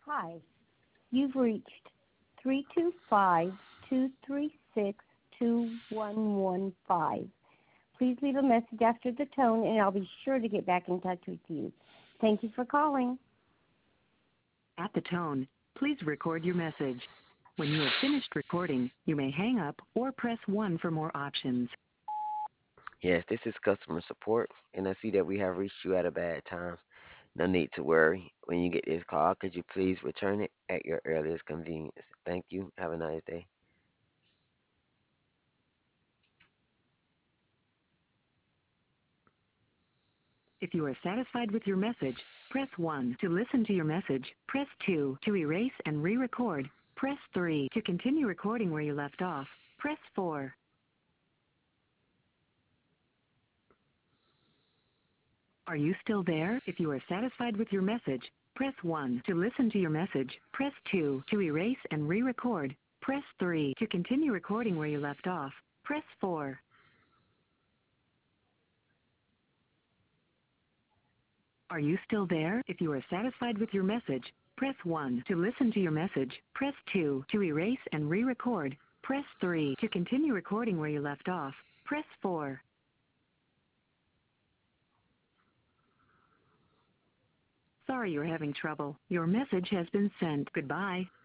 Hi, you've reached 325-236-2115. Please leave a message after the tone, and I'll be sure to get back in touch with you. Thank you for calling. At the tone, please record your message. When you have finished recording, you may hang up or press 1 for more options. Yes, this is customer support, and I see that we have reached you at a bad time. No need to worry. When you get this call, could you please return it at your earliest convenience? Thank you. Have a nice day. If you are satisfied with your message, press 1 to listen to your message. Press 2 to erase and re-record. Press 3 to continue recording where you left off. Press 4. Are you still there? If you are satisfied with your message, press 1 to listen to your message. Press 2 to erase and re-record. Press 3 to continue recording where you left off. Press 4. Are you still there? If you are satisfied with your message, press 1 to listen to your message. Press 2 to erase and re-record. Press 3 to continue recording where you left off. Press 4. Sorry you're having trouble. Your message has been sent. Goodbye.